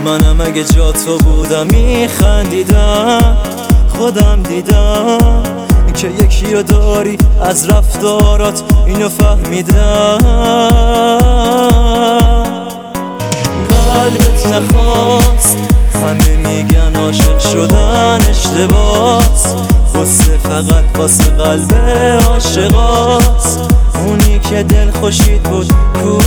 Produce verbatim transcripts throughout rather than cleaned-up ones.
منم اگه جا تو بودم میخندیدم. خودم دیدم که یکی رو داری از رفتارات، اینو فهمیدم. قلبت نخواست، همه میگن عاشق شدن اشتباس، قصه فقط واسه قلب عاشقاست. اونی که دل خوشید بود کو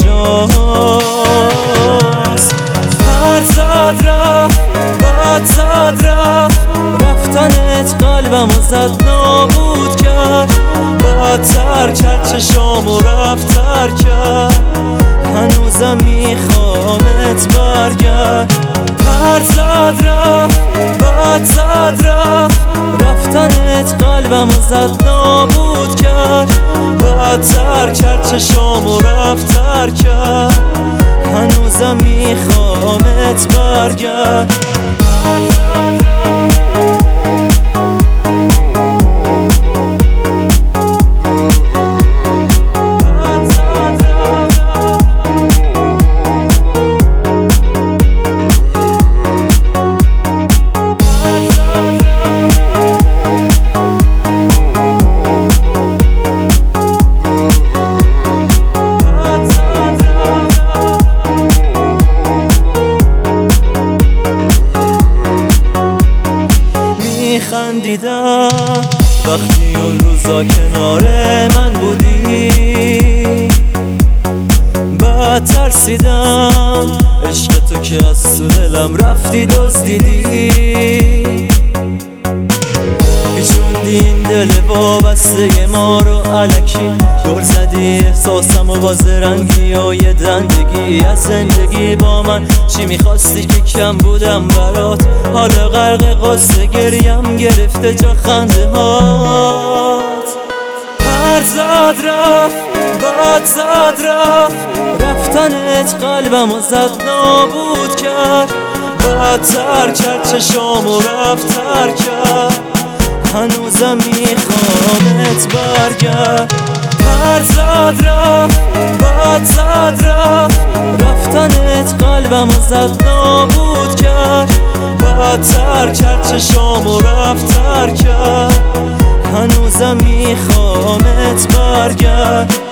کجاست؟ هر زد رفت بعد زد رفت، رفتنت قلبم و زد نابود کرد. بدتر کرد چشامو رفتر کرد، هنوزم میخوامت برگرد. هر زد رفت بعد زد رفت، رفتنت قلبم و زد نابود کرد. بدتر کرد چشامو رفتر کرد، هنوزم میخوامت برگرد. خندیدم وقتی اون روزا کنار من بودی. بعد ترسیدم عشق تو که از تو دلم رفتی دزدیدی. پیچوندی این دل وابسته ما رو الکی، دور زدی احساسم و با زرنگی و یه دندگی از زندگی. با من چی میخواستی که کم بودم برات؟ حالا غرق قصه گریم گرفته جا خنده هات. هر زد رفت بعد زد رفت، رفتنت قلبم و زد نابود کرد. بدتر کرد چشامو رفتر کرد، هنوزم میخوامت برگرد. هر زد رفت بعد زد رفت، رفتنت قلبم و زد نابود کرد. بدتر کرد چشامو رفتر کرد، هنوزم میخوامت برگرد.